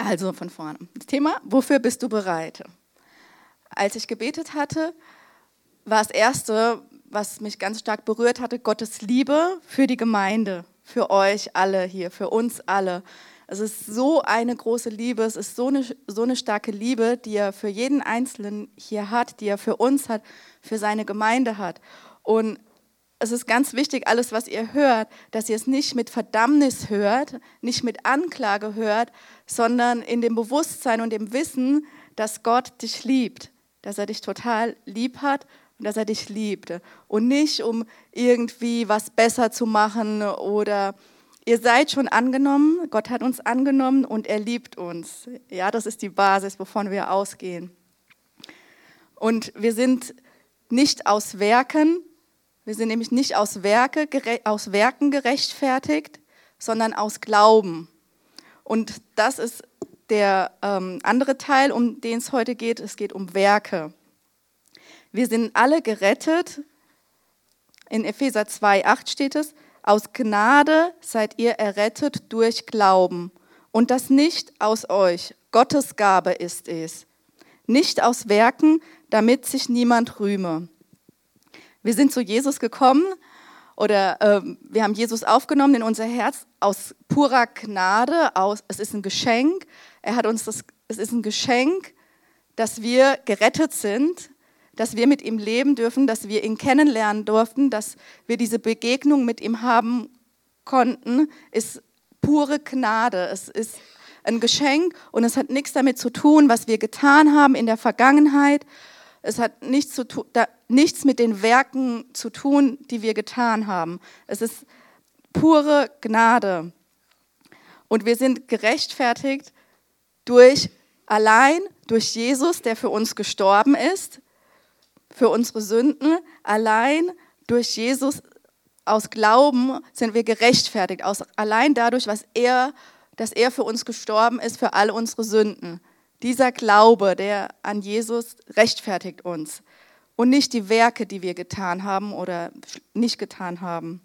Also von vorne. Das Thema, wofür bist du bereit? Als ich gebetet hatte, war das Erste, was mich ganz stark berührt hatte, Gottes Liebe für die Gemeinde, für euch alle hier, für uns alle. Es ist so eine große Liebe, es ist so eine starke Liebe, die er für jeden Einzelnen hier hat, die er für uns hat, für seine Gemeinde hat. Und es ist ganz wichtig, alles, was ihr hört, dass ihr es nicht mit Verdammnis hört, nicht mit Anklage hört, sondern in dem Bewusstsein und dem Wissen, dass Gott dich liebt, dass er dich total lieb hat und dass er dich liebt. Und nicht, um irgendwie was besser zu machen oder ihr seid schon angenommen, Gott hat uns angenommen und er liebt uns. Ja, das ist die Basis, wovon wir ausgehen. Und wir sind nicht aus Werken, wir sind nämlich nicht aus Werken gerechtfertigt, sondern aus Glauben. Und das ist der andere Teil, um den es heute geht. Es geht um Werke. Wir sind alle gerettet. In Epheser 2,8 steht es: Aus Gnade seid ihr errettet durch Glauben. Und das nicht aus euch. Gottes Gabe ist es. Nicht aus Werken, damit sich niemand rühme. Wir sind zu Jesus gekommen oder wir haben Jesus aufgenommen in unser Herz aus purer Gnade. Es ist ein Geschenk. Es ist ein Geschenk, dass wir gerettet sind, dass wir mit ihm leben dürfen, dass wir ihn kennenlernen durften, dass wir diese Begegnung mit ihm haben konnten, ist pure Gnade. Es ist ein Geschenk und es hat nichts damit zu tun, was wir getan haben in der Vergangenheit. Es hat nichts mit den Werken zu tun, die wir getan haben. Es ist pure Gnade. Und wir sind gerechtfertigt allein durch Jesus, der für uns gestorben ist, für unsere Sünden. Allein durch Jesus aus Glauben sind wir gerechtfertigt. Allein dadurch, dass er für uns gestorben ist, für alle unsere Sünden. Dieser Glaube, der an Jesus rechtfertigt uns und nicht die Werke, die wir getan haben oder nicht getan haben.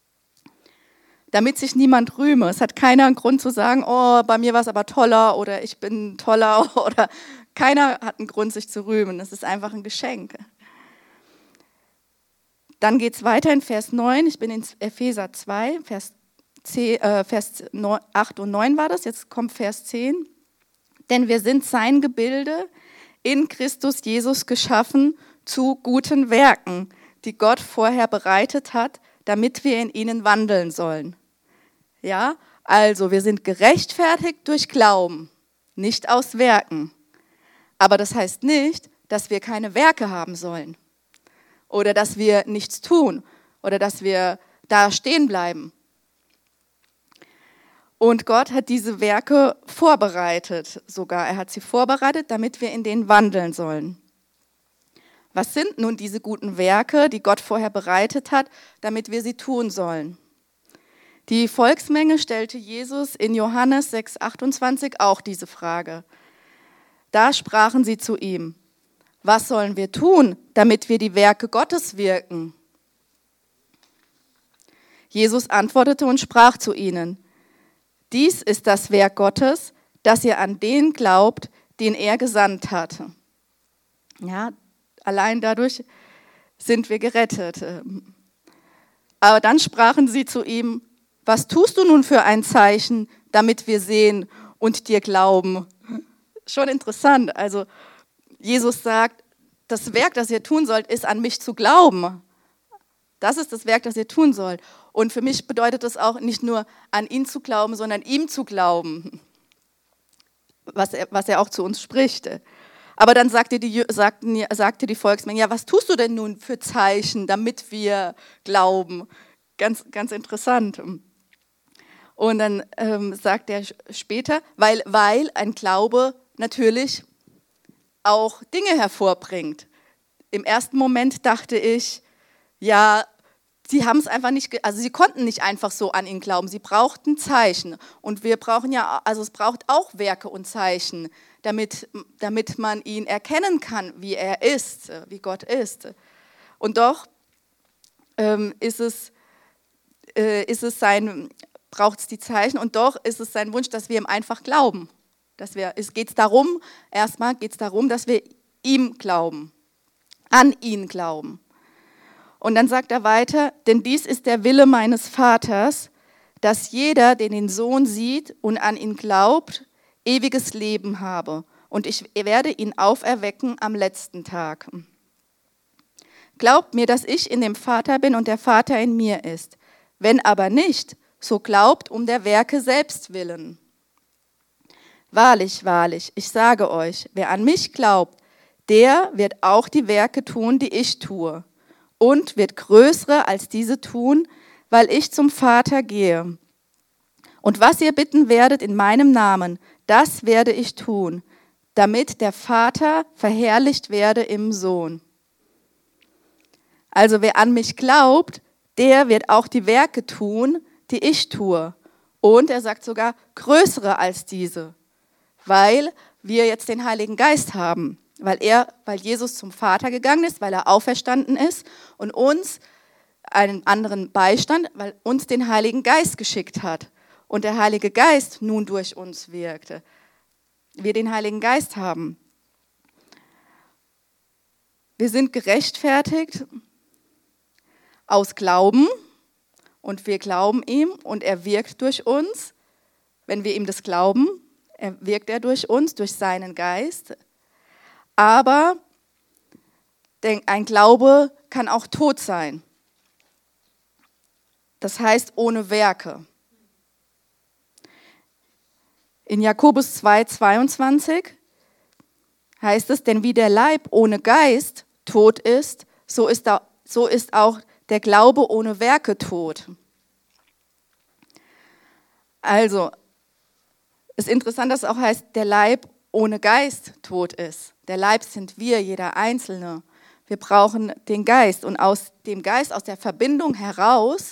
Damit sich niemand rühme. Es hat keiner einen Grund zu sagen, oh, bei mir war es aber toller oder ich bin toller oder keiner hat einen Grund, sich zu rühmen. Es ist einfach ein Geschenk. Dann geht es weiter in Vers 9. Ich bin in Epheser 2, Vers 8 und 9 war das. Jetzt kommt Vers 10. Denn wir sind sein Gebilde, in Christus Jesus geschaffen zu guten Werken, die Gott vorher bereitet hat, damit wir in ihnen wandeln sollen. Ja, also wir sind gerechtfertigt durch Glauben, nicht aus Werken. Aber das heißt nicht, dass wir keine Werke haben sollen oder dass wir nichts tun oder dass wir da stehen bleiben. Und Gott hat diese Werke vorbereitet sogar. Er hat sie vorbereitet, damit wir in denen wandeln sollen. Was sind nun diese guten Werke, die Gott vorher bereitet hat, damit wir sie tun sollen? Die Volksmenge stellte Jesus in Johannes 6,28 auch diese Frage. Da sprachen sie zu ihm: Was sollen wir tun, damit wir die Werke Gottes wirken? Jesus antwortete und sprach zu ihnen: Dies ist das Werk Gottes, dass ihr an den glaubt, den er gesandt hat. Ja, allein dadurch sind wir gerettet. Aber dann sprachen sie zu ihm: Was tust du nun für ein Zeichen, damit wir sehen und dir glauben? Schon interessant. Also Jesus sagt, das Werk, das ihr tun sollt, ist an mich zu glauben. Das ist das Werk, das ihr tun sollt. Und für mich bedeutet das auch nicht nur an ihn zu glauben, sondern ihm zu glauben, was er auch zu uns spricht. Aber dann sagte die Volksmenge: Ja, was tust du denn nun für Zeichen, damit wir glauben? Ganz, ganz interessant. Und dann sagt er später, weil ein Glaube natürlich auch Dinge hervorbringt. Im ersten Moment dachte ich, ja, sie haben es einfach nicht, also sie konnten nicht einfach so an ihn glauben. Sie brauchten Zeichen. Und wir brauchen es braucht auch Werke und Zeichen, damit man ihn erkennen kann, wie er ist, wie Gott ist. Und doch braucht es die Zeichen und doch ist es sein Wunsch, dass wir ihm einfach glauben. Erstmal geht es darum, dass wir ihm glauben, an ihn glauben. Und dann sagt er weiter, denn dies ist der Wille meines Vaters, dass jeder, der den Sohn sieht und an ihn glaubt, ewiges Leben habe. Und ich werde ihn auferwecken am letzten Tag. Glaubt mir, dass ich in dem Vater bin und der Vater in mir ist. Wenn aber nicht, so glaubt um der Werke selbst willen. Wahrlich, wahrlich, ich sage euch, wer an mich glaubt, der wird auch die Werke tun, die ich tue, und wird größere als diese tun, weil ich zum Vater gehe. Und was ihr bitten werdet in meinem Namen, das werde ich tun, damit der Vater verherrlicht werde im Sohn. Also wer an mich glaubt, der wird auch die Werke tun, die ich tue. Und er sagt sogar größere als diese, weil wir jetzt den Heiligen Geist haben, weil Jesus zum Vater gegangen ist, weil er auferstanden ist und uns einen anderen Beistand, weil uns den Heiligen Geist geschickt hat und der Heilige Geist nun durch uns wirkte. Wir den Heiligen Geist haben. Wir sind gerechtfertigt aus Glauben und wir glauben ihm und er wirkt durch uns. Wenn wir ihm das glauben, wirkt er durch uns, durch seinen Geist. Aber ein Glaube kann auch tot sein. Das heißt ohne Werke. In Jakobus 2,22 heißt es, denn wie der Leib ohne Geist tot ist, so ist auch der Glaube ohne Werke tot. Also, es ist interessant, dass es auch heißt, der Leib ohne Geist tot ist. Der Leib sind wir, jeder Einzelne. Wir brauchen den Geist und aus dem Geist, aus der Verbindung heraus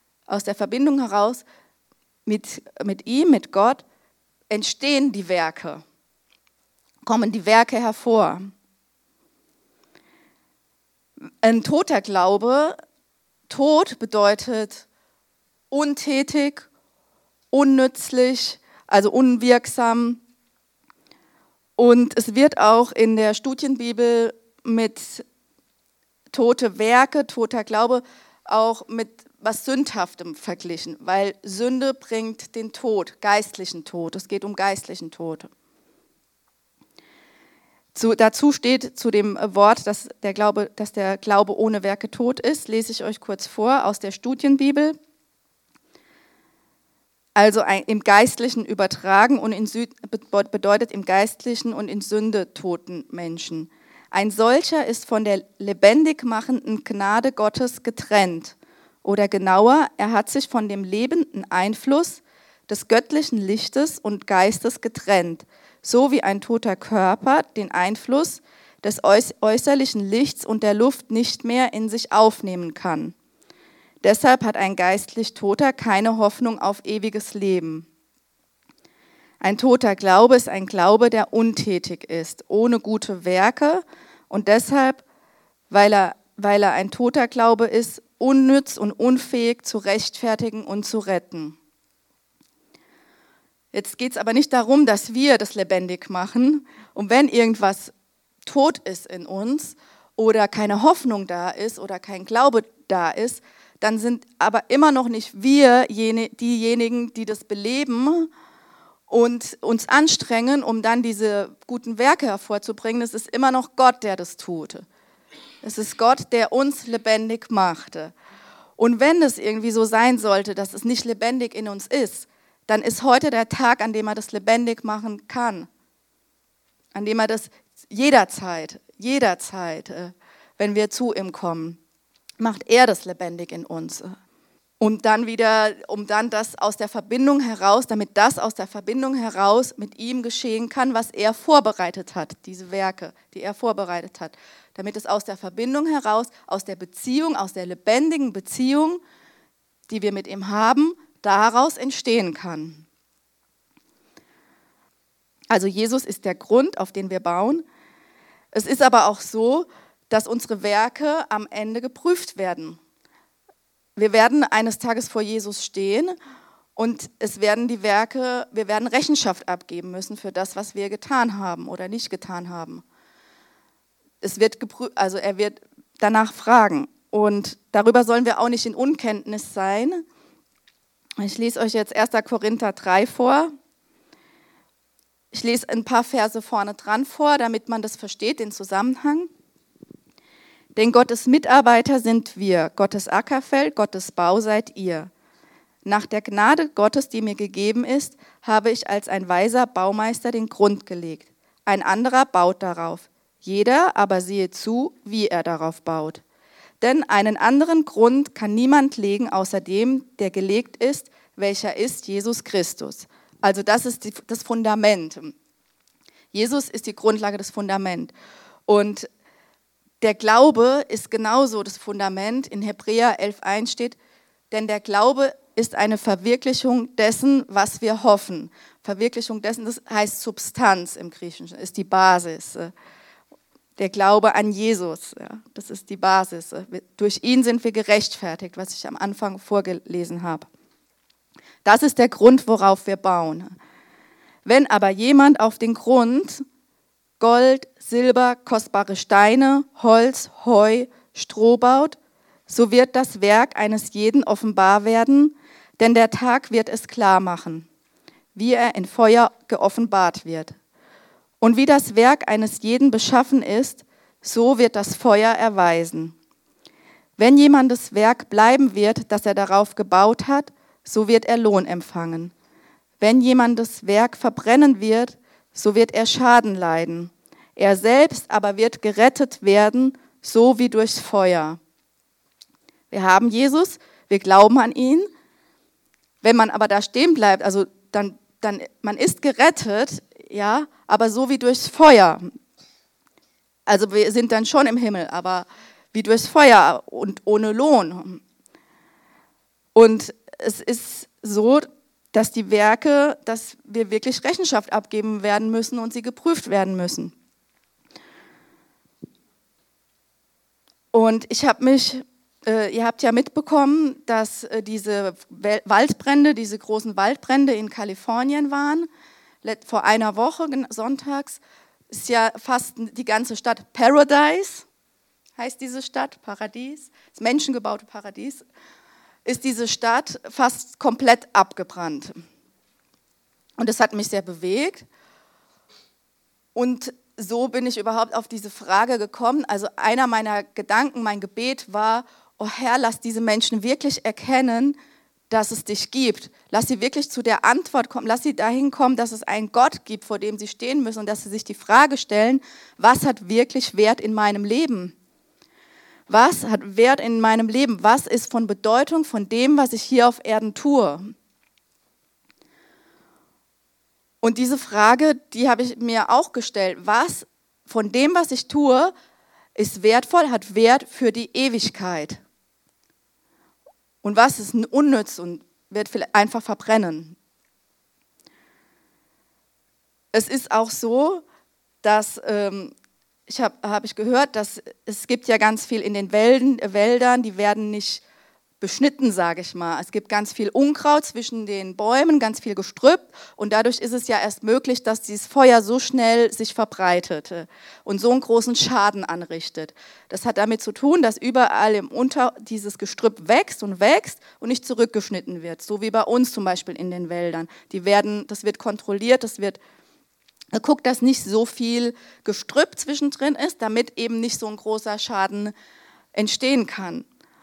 mit ihm, mit Gott, entstehen die Werke, kommen die Werke hervor. Ein toter Glaube, tot bedeutet untätig, unnützlich, also unwirksam. Und es wird auch in der Studienbibel mit tote Werke, toter Glaube auch mit was Sündhaftem verglichen, weil Sünde bringt den Tod, geistlichen Tod. Es geht um geistlichen Tod. Dazu steht zu dem Wort, dass der Glaube ohne Werke tot ist, lese ich euch kurz vor aus der Studienbibel. Also im Geistlichen übertragen und bedeutet im Geistlichen und in Sünde toten Menschen. Ein solcher ist von der lebendig machenden Gnade Gottes getrennt. Oder genauer, er hat sich von dem lebenden Einfluss des göttlichen Lichtes und Geistes getrennt, so wie ein toter Körper den Einfluss des äußerlichen Lichts und der Luft nicht mehr in sich aufnehmen kann. Deshalb hat ein geistlich Toter keine Hoffnung auf ewiges Leben. Ein toter Glaube ist ein Glaube, der untätig ist, ohne gute Werke und deshalb, weil er ein toter Glaube ist, unnütz und unfähig zu rechtfertigen und zu retten. Jetzt geht es aber nicht darum, dass wir das lebendig machen und wenn irgendwas tot ist in uns oder keine Hoffnung da ist oder kein Glaube da ist, dann sind aber immer noch nicht wir diejenigen, die das beleben und uns anstrengen, um dann diese guten Werke hervorzubringen. Es ist immer noch Gott, der das tut. Es ist Gott, der uns lebendig machte. Und wenn es irgendwie so sein sollte, dass es nicht lebendig in uns ist, dann ist heute der Tag, an dem er das lebendig machen kann. An dem er das jederzeit, wenn wir zu ihm kommen, macht er das lebendig in uns. Und dann wieder, damit das aus der Verbindung heraus mit ihm geschehen kann, was er vorbereitet hat, diese Werke, die er vorbereitet hat. Damit es aus der Verbindung heraus, aus der Beziehung, aus der lebendigen Beziehung, die wir mit ihm haben, daraus entstehen kann. Also Jesus ist der Grund, auf den wir bauen. Es ist aber auch so, dass unsere Werke am Ende geprüft werden. Wir werden eines Tages vor Jesus stehen Und wir werden Rechenschaft abgeben müssen für das, was wir getan haben oder nicht getan haben. Er wird danach fragen. Und darüber sollen wir auch nicht in Unkenntnis sein. Ich lese euch jetzt 1. Korinther 3 vor. Ich lese ein paar Verse vorne dran vor, damit man das versteht, den Zusammenhang. Denn Gottes Mitarbeiter sind wir, Gottes Ackerfeld, Gottes Bau seid ihr. Nach der Gnade Gottes, die mir gegeben ist, habe ich als ein weiser Baumeister den Grund gelegt. Ein anderer baut darauf. Jeder aber sehe zu, wie er darauf baut. Denn einen anderen Grund kann niemand legen, außer dem, der gelegt ist, welcher ist Jesus Christus. Also das ist das Fundament. Jesus ist die Grundlage, das Fundament. Und der Glaube ist genauso das Fundament. In Hebräer 11,1 steht, denn der Glaube ist eine Verwirklichung dessen, was wir hoffen. Verwirklichung dessen, das heißt Substanz im Griechischen, ist die Basis. Der Glaube an Jesus, ja, das ist die Basis. Durch ihn sind wir gerechtfertigt, was ich am Anfang vorgelesen habe. Das ist der Grund, worauf wir bauen. Wenn aber jemand auf den Grund Gold, Silber, kostbare Steine, Holz, Heu, Stroh baut, so wird das Werk eines jeden offenbar werden, denn der Tag wird es klar machen, wie er in Feuer geoffenbart wird. Und wie das Werk eines jeden beschaffen ist, so wird das Feuer erweisen. Wenn jemandes Werk bleiben wird, das er darauf gebaut hat, so wird er Lohn empfangen. Wenn jemandes Werk verbrennen wird, so wird er Schaden leiden. Er selbst aber wird gerettet werden, so wie durchs Feuer. Wir haben Jesus, wir glauben an ihn. Wenn man aber da stehen bleibt, also dann man ist gerettet, ja, aber so wie durchs Feuer. Also wir sind dann schon im Himmel, aber wie durchs Feuer und ohne Lohn. Und es ist so, dass die Werke, dass wir wirklich Rechenschaft abgeben werden müssen und sie geprüft werden müssen. Und ihr habt ja mitbekommen, dass diese Waldbrände, diese großen Waldbrände in Kalifornien waren. Vor einer Woche, sonntags, ist ja fast die ganze Stadt Paradise, heißt diese Stadt, Paradies, das menschengebaute Paradies, ist diese Stadt fast komplett abgebrannt. Und das hat mich sehr bewegt. Und so bin ich überhaupt auf diese Frage gekommen. Also einer meiner Gedanken, mein Gebet war, oh Herr, lass diese Menschen wirklich erkennen, dass es dich gibt. Lass sie wirklich zu der Antwort kommen, lass sie dahin kommen, dass es einen Gott gibt, vor dem sie stehen müssen und dass sie sich die Frage stellen, was hat wirklich Wert in meinem Leben? Was hat Wert in meinem Leben? Was ist von Bedeutung von dem, was ich hier auf Erden tue? Und diese Frage, die habe ich mir auch gestellt. Was von dem, was ich tue, ist wertvoll, hat Wert für die Ewigkeit? Und was ist unnütz und wird vielleicht einfach verbrennen? Es ist auch so, dass habe ich gehört, dass es gibt ja ganz viel in den Wäldern, die werden nicht beschnitten, sage ich mal. Es gibt ganz viel Unkraut zwischen den Bäumen, ganz viel Gestrüpp und dadurch ist es ja erst möglich, dass dieses Feuer so schnell sich verbreitet und so einen großen Schaden anrichtet. Das hat damit zu tun, dass überall dieses Gestrüpp wächst und nicht zurückgeschnitten wird, so wie bei uns zum Beispiel in den Wäldern. Das wird kontrolliert, guckt, dass nicht so viel Gestrüpp zwischendrin ist, damit eben nicht so ein großer Schaden entstehen kann.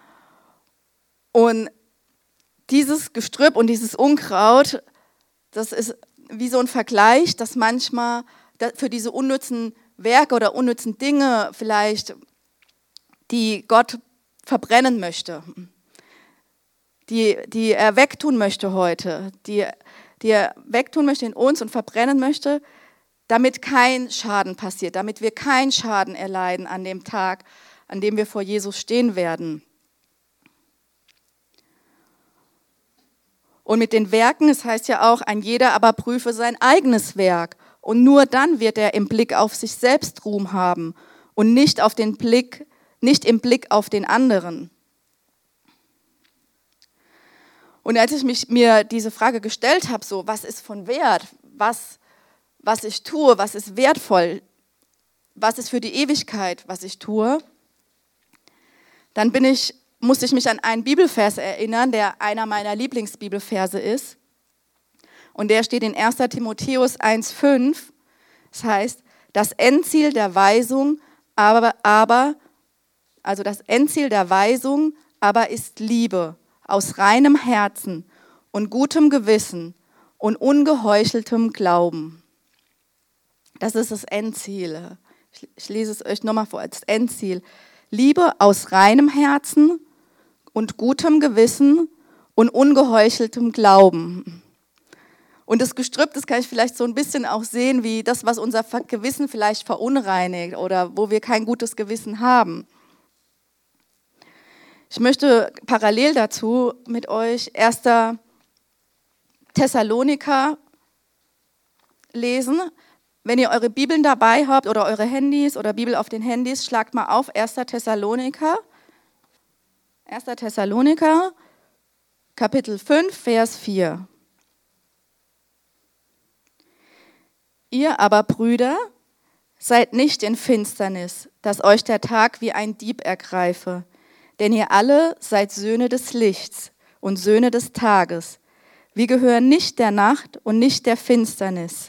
Und dieses Gestrüpp und dieses Unkraut, das ist wie so ein Vergleich, dass manchmal für diese unnützen Werke oder unnützen Dinge vielleicht, die Gott verbrennen möchte, die er wegtun möchte heute, die er wegtun möchte in uns und verbrennen möchte, damit kein Schaden passiert, damit wir keinen Schaden erleiden an dem Tag, an dem wir vor Jesus stehen werden. Und mit den Werken, es heißt ja auch, ein jeder aber prüfe sein eigenes Werk. Und nur dann wird er im Blick auf sich selbst Ruhm haben und nicht im Blick auf den anderen. Und als ich mir diese Frage gestellt habe, so, was ist von Wert, was ich tue, was ist wertvoll, was ist für die Ewigkeit, was ich tue, dann musste ich mich an einen Bibelvers erinnern, der einer meiner Lieblingsbibelverse ist. Und der steht in 1. Timotheus 1,5. Das heißt, das Endziel der Weisung aber ist Liebe aus reinem Herzen und gutem Gewissen und ungeheucheltem Glauben. Das ist das Endziel. Ich lese es euch nochmal vor, als Endziel. Liebe aus reinem Herzen und gutem Gewissen und ungeheucheltem Glauben. Und das Gestrüpp, das kann ich vielleicht so ein bisschen auch sehen, wie das, was unser Gewissen vielleicht verunreinigt oder wo wir kein gutes Gewissen haben. Ich möchte parallel dazu mit euch 1. Thessaloniker lesen. Wenn ihr eure Bibeln dabei habt oder eure Handys oder Bibel auf den Handys, schlagt mal auf 1. Thessaloniker. 1. Thessaloniker, Kapitel 5, Vers 4. Ihr aber, Brüder, seid nicht in Finsternis, dass euch der Tag wie ein Dieb ergreife. Denn ihr alle seid Söhne des Lichts und Söhne des Tages. Wir gehören nicht der Nacht und nicht der Finsternis.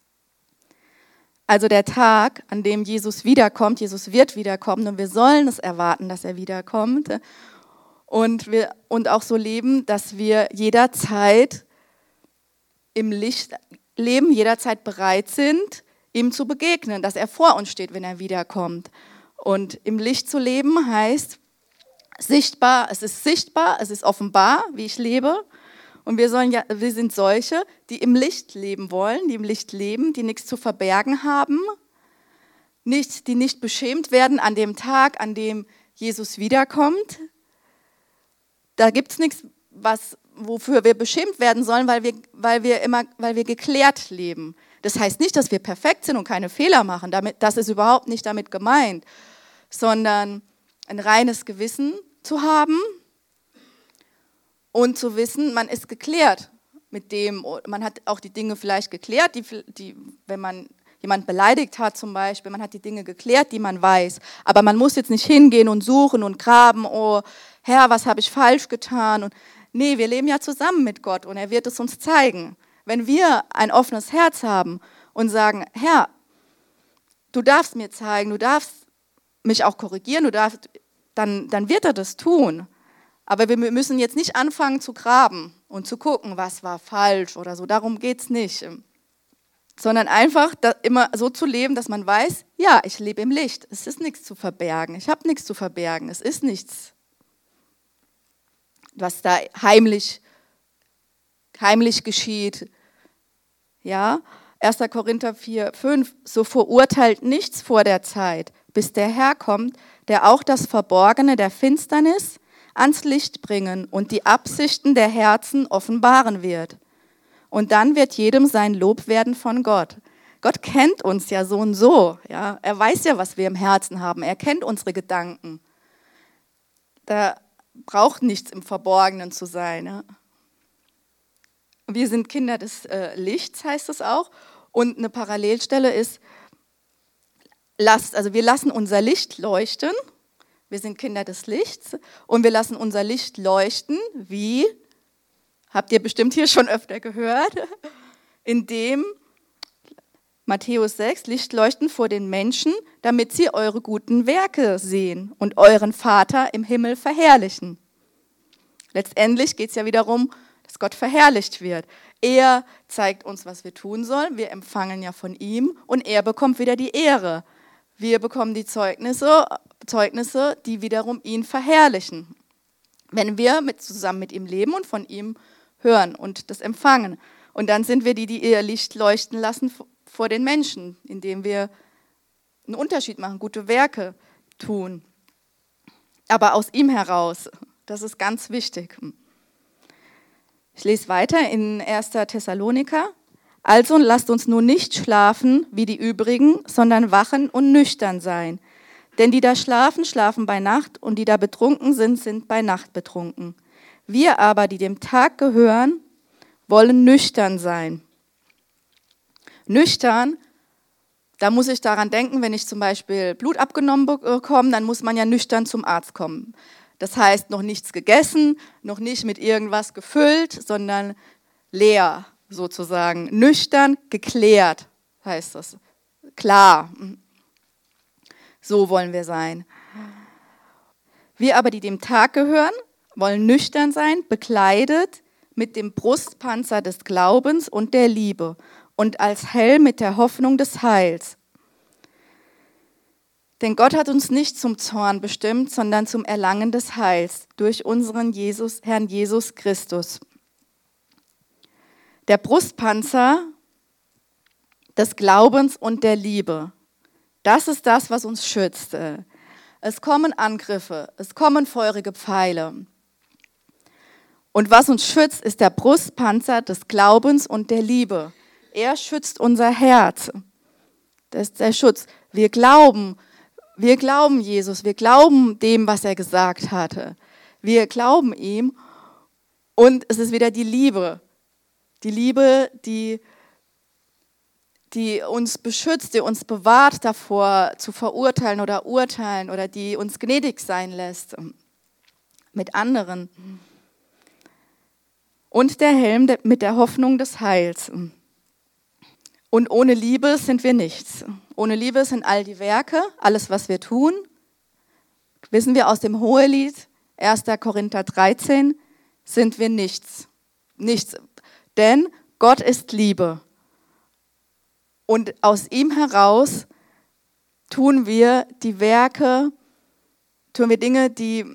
Also der Tag, an dem Jesus wiederkommt, Jesus wird wiederkommen und wir sollen es erwarten, dass er wiederkommt. Und auch so leben, dass wir jederzeit im Licht leben, jederzeit bereit sind, ihm zu begegnen, dass er vor uns steht, wenn er wiederkommt. Und im Licht zu leben heißt sichtbar, es ist offenbar, wie ich lebe. Und wir sind solche, die im Licht leben wollen, die im Licht leben, die nichts zu verbergen haben, die nicht beschämt werden an dem Tag, an dem Jesus wiederkommt. Da gibt es nichts, wofür wir beschämt werden sollen, weil wir geklärt leben. Das heißt nicht, dass wir perfekt sind und keine Fehler machen. Das ist überhaupt nicht damit gemeint, sondern ein reines Gewissen zu haben und zu wissen, man ist geklärt mit dem. Man hat auch die Dinge vielleicht geklärt, die wenn man jemand beleidigt hat zum Beispiel, man hat die Dinge geklärt, die man weiß. Aber man muss jetzt nicht hingehen und suchen und graben, oh Herr, was habe ich falsch getan? Und nee, wir leben ja zusammen mit Gott und er wird es uns zeigen. Wenn wir ein offenes Herz haben und sagen, Herr, du darfst mir zeigen, du darfst mich auch korrigieren, dann wird er das tun. Aber wir müssen jetzt nicht anfangen zu graben und zu gucken, was war falsch oder so. Darum geht es nicht. Sondern einfach immer so zu leben, dass man weiß, ja, ich lebe im Licht. Es ist nichts zu verbergen. Ich habe nichts zu verbergen. Es ist nichts, was da heimlich geschieht. Ja, 1. Korinther 4, 5, so verurteilt nichts vor der Zeit, bis der Herr kommt, der auch das Verborgene der Finsternis ans Licht bringen und die Absichten der Herzen offenbaren wird. Und dann wird jedem sein Lob werden von Gott. Gott kennt uns ja so und so. Ja? Er weiß ja, was wir im Herzen haben. Er kennt unsere Gedanken. Da braucht nichts im Verborgenen zu sein. Ja? Wir sind Kinder des Lichts, heißt es auch. Und eine Parallelstelle ist, wir lassen unser Licht leuchten. Wir sind Kinder des Lichts und wir lassen unser Licht leuchten, wie, habt ihr bestimmt hier schon öfter gehört, indem Matthäus 6, Licht leuchten vor den Menschen, damit sie eure guten Werke sehen und euren Vater im Himmel verherrlichen. Letztendlich geht es ja wiederum, dass Gott verherrlicht wird. Er zeigt uns, was wir tun sollen, wir empfangen ja von ihm und er bekommt wieder die Ehre. Wir bekommen die Zeugnisse, die wiederum ihn verherrlichen, wenn wir zusammen mit ihm leben und von ihm hören und das empfangen. Und dann sind wir die ihr Licht leuchten lassen vor den Menschen, indem wir einen Unterschied machen, gute Werke tun. Aber aus ihm heraus, das ist ganz wichtig. Ich lese weiter in 1. Thessaloniker. Also lasst uns nun nicht schlafen wie die übrigen, sondern wachen und nüchtern sein. Denn die da schlafen, schlafen bei Nacht und die da betrunken sind, sind bei Nacht betrunken. Wir aber, die dem Tag gehören, wollen nüchtern sein. Nüchtern, da muss ich daran denken, wenn ich zum Beispiel Blut abgenommen bekomme, dann muss man ja nüchtern zum Arzt kommen. Das heißt, noch nichts gegessen, noch nicht mit irgendwas gefüllt, sondern leer sozusagen. Nüchtern, geklärt heißt das. Klar. So wollen wir sein. Wir aber, die dem Tag gehören, wollen nüchtern sein, bekleidet mit dem Brustpanzer des Glaubens und der Liebe und als Helm mit der Hoffnung des Heils. Denn Gott hat uns nicht zum Zorn bestimmt, sondern zum Erlangen des Heils durch unseren Herrn Jesus Christus. Der Brustpanzer des Glaubens und der Liebe, das ist das, was uns schützt. Es kommen Angriffe, es kommen feurige Pfeile. Und was uns schützt, ist der Brustpanzer des Glaubens und der Liebe. Er schützt unser Herz. Das ist der Schutz. Wir glauben Jesus, wir glauben dem, was er gesagt hatte. Wir glauben ihm und es ist wieder die Liebe. Die Liebe, die uns beschützt, die uns bewahrt davor, zu verurteilen oder urteilen oder die uns gnädig sein lässt mit anderen. Und der Helm mit der Hoffnung des Heils. Und ohne Liebe sind wir nichts. Ohne Liebe sind all die Werke, alles, was wir tun. Wissen wir aus dem Hohelied, 1. Korinther 13, sind wir nichts. Nichts. Denn Gott ist Liebe. Und aus ihm heraus tun wir die Werke, tun wir Dinge, die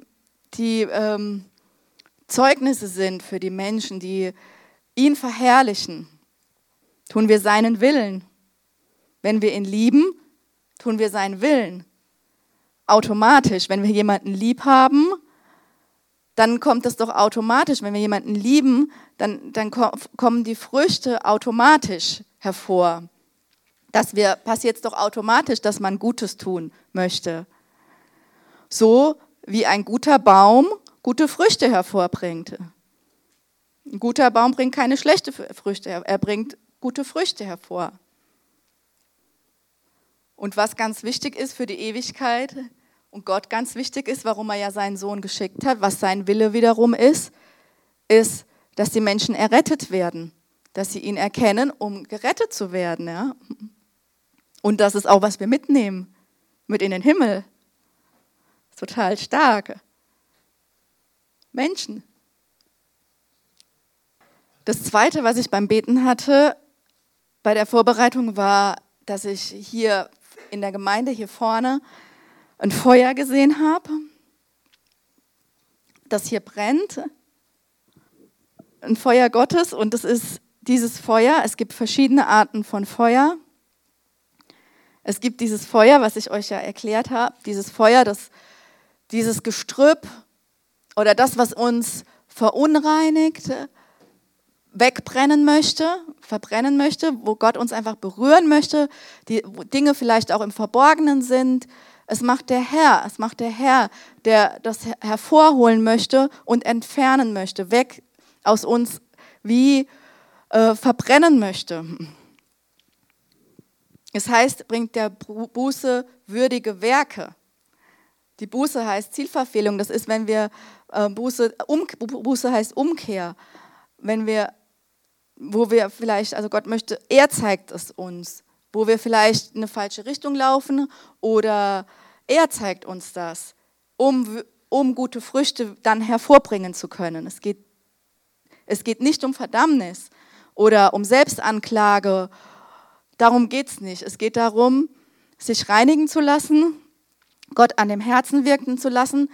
Zeugnisse sind für die Menschen, die ihn verherrlichen. Tun wir seinen Willen. Wenn wir ihn lieben, tun wir seinen Willen. Automatisch, wenn wir jemanden lieb haben, dann kommt es doch automatisch. Wenn wir jemanden lieben, dann kommen die Früchte automatisch hervor. Passiert es doch automatisch, dass man Gutes tun möchte. So wie ein guter Baum gute Früchte hervorbringt. Ein guter Baum bringt keine schlechten Früchte hervor, er bringt gute Früchte hervor. Und was ganz wichtig ist für die Ewigkeit und Gott ganz wichtig ist, warum er ja seinen Sohn geschickt hat, was sein Wille wiederum ist, dass die Menschen errettet werden, dass sie ihn erkennen, um gerettet zu werden. Ja? Und das ist auch, was wir mitnehmen, mit in den Himmel. Total stark. Menschen. Das Zweite, was ich beim Beten hatte, bei der Vorbereitung war, dass ich hier in der Gemeinde, hier vorne, ein Feuer gesehen habe, das hier brennt. Ein Feuer Gottes und es ist dieses Feuer, es gibt verschiedene Arten von Feuer. Es gibt dieses Feuer, was ich euch ja erklärt habe, dieses Feuer, dieses Gestrüpp oder das, was uns verunreinigt, wegbrennen möchte, verbrennen möchte, wo Gott uns einfach berühren möchte, wo Dinge vielleicht auch im Verborgenen sind. Es macht der Herr, der das hervorholen möchte und entfernen möchte, weg aus uns, wie verbrennen möchte. Es heißt, bringt der Buße würdige Werke. Die Buße heißt Zielverfehlung, das ist, wenn wir Buße heißt Umkehr, wo wir vielleicht, also Gott möchte, er zeigt es uns, wo wir vielleicht in eine falsche Richtung laufen oder er zeigt uns das, um gute Früchte dann hervorbringen zu können. Es geht nicht um Verdammnis oder um Selbstanklage, darum geht es nicht. Es geht darum, sich reinigen zu lassen, Gott an dem Herzen wirken zu lassen,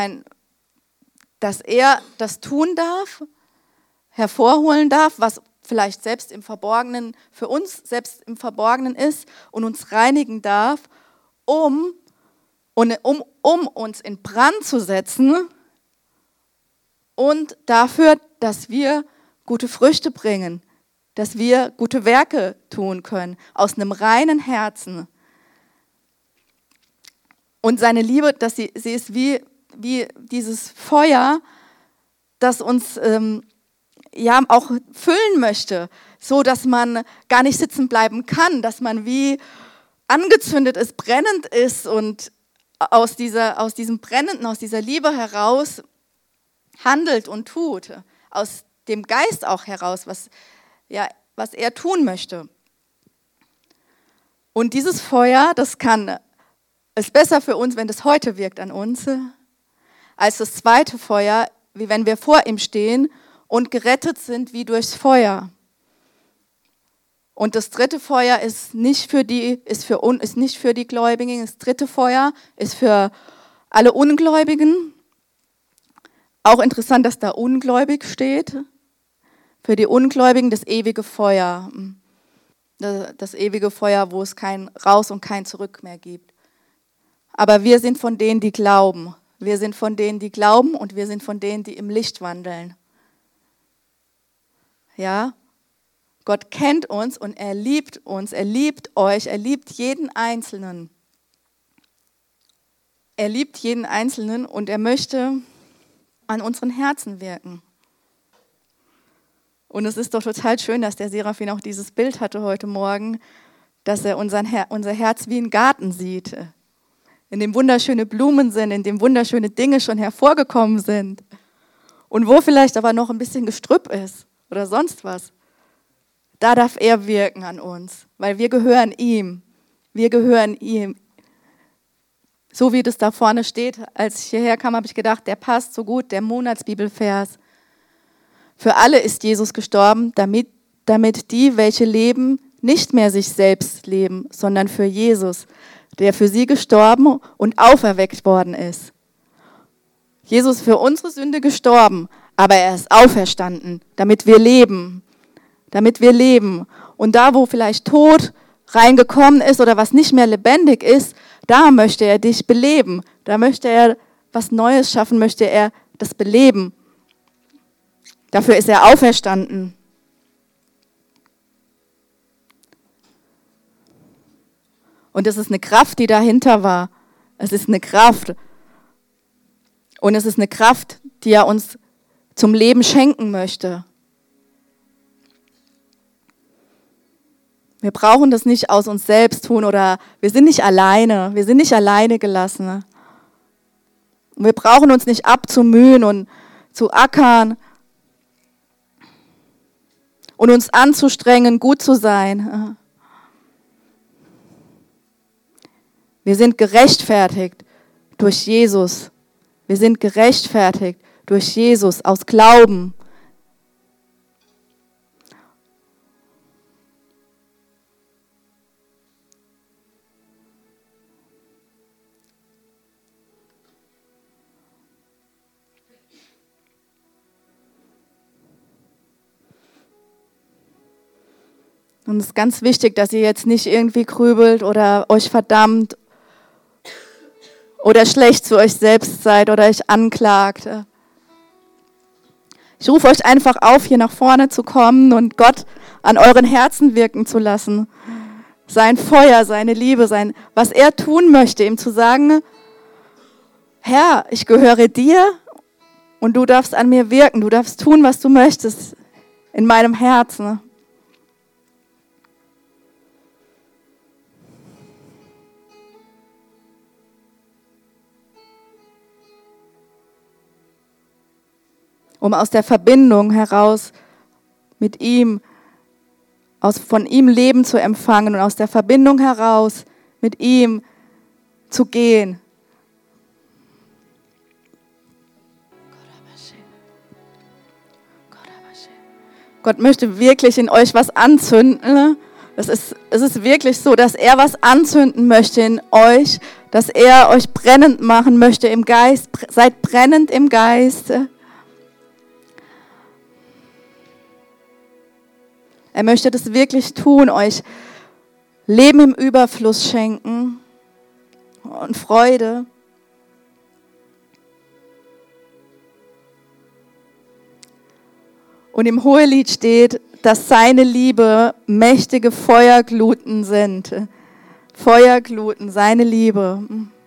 dass er das tun darf, hervorholen darf, was vielleicht selbst im Verborgenen, für uns selbst im Verborgenen ist und uns reinigen darf, um uns in Brand zu setzen und dafür, dass wir gute Früchte bringen, dass wir gute Werke tun können, aus einem reinen Herzen. Und seine Liebe, dass sie ist wie dieses Feuer, das uns auch füllen möchte, so dass man gar nicht sitzen bleiben kann, dass man wie angezündet ist, brennend ist und aus diesem Brennenden, aus dieser Liebe heraus handelt und tut, aus dem Geist auch heraus, was er tun möchte. Und dieses Feuer, ist besser für uns, wenn das heute wirkt an uns, als das zweite Feuer, wie wenn wir vor ihm stehen und gerettet sind wie durchs Feuer. Und das dritte Feuer ist nicht für die Gläubigen, das dritte Feuer ist für alle Ungläubigen. Auch interessant, dass da ungläubig steht. Für die Ungläubigen das ewige Feuer. Das ewige Feuer, wo es kein Raus und kein Zurück mehr gibt. Aber wir sind von denen, die glauben. Wir sind von denen, die glauben und wir sind von denen, die im Licht wandeln. Ja? Gott kennt uns und er liebt euch, er liebt jeden Einzelnen. Er liebt jeden Einzelnen und er möchte an unseren Herzen wirken. Und es ist doch total schön, dass der Serafin auch dieses Bild hatte heute Morgen, dass er unser Herz wie einen Garten sieht, in dem wunderschöne Blumen sind, in dem wunderschöne Dinge schon hervorgekommen sind und wo vielleicht aber noch ein bisschen Gestrüpp ist oder sonst was. Da darf er wirken an uns, weil wir gehören ihm. Wir gehören ihm. So wie das da vorne steht, als ich hierher kam, habe ich gedacht, der passt so gut, der Monatsbibelvers. Für alle ist Jesus gestorben, damit die, welche leben, nicht mehr sich selbst leben, sondern für Jesus, der für sie gestorben und auferweckt worden ist. Jesus ist für unsere Sünde gestorben, aber er ist auferstanden, damit wir leben. Damit wir leben. Und da, wo vielleicht Tod reingekommen ist oder was nicht mehr lebendig ist, da möchte er dich beleben. Da möchte er was Neues schaffen, möchte er das beleben. Dafür ist er auferstanden. Und es ist eine Kraft, die dahinter war. Es ist eine Kraft. Und es ist eine Kraft, die er uns zum Leben schenken möchte. Wir brauchen das nicht aus uns selbst tun oder wir sind nicht alleine gelassen. Und wir brauchen uns nicht abzumühen und zu ackern und uns anzustrengen, gut zu sein. Wir sind gerechtfertigt durch Jesus. Wir sind gerechtfertigt durch Jesus aus Glauben. Und es ist ganz wichtig, dass ihr jetzt nicht irgendwie grübelt oder euch verdammt oder schlecht zu euch selbst seid oder euch anklagt. Ich rufe euch einfach auf, hier nach vorne zu kommen und Gott an euren Herzen wirken zu lassen. Sein Feuer, seine Liebe, was er tun möchte, ihm zu sagen, Herr, ich gehöre dir und du darfst an mir wirken, du darfst tun, was du möchtest in meinem Herzen. Um aus der Verbindung heraus mit ihm, von ihm Leben zu empfangen und aus der Verbindung heraus mit ihm zu gehen. Gott möchte wirklich in euch was anzünden. Es ist wirklich so, dass er was anzünden möchte in euch, dass er euch brennend machen möchte im Geist. Seid brennend im Geist. Er möchte das wirklich tun, euch Leben im Überfluss schenken und Freude. Und im Hohelied steht, dass seine Liebe mächtige Feuergluten sind. Feuergluten, seine Liebe.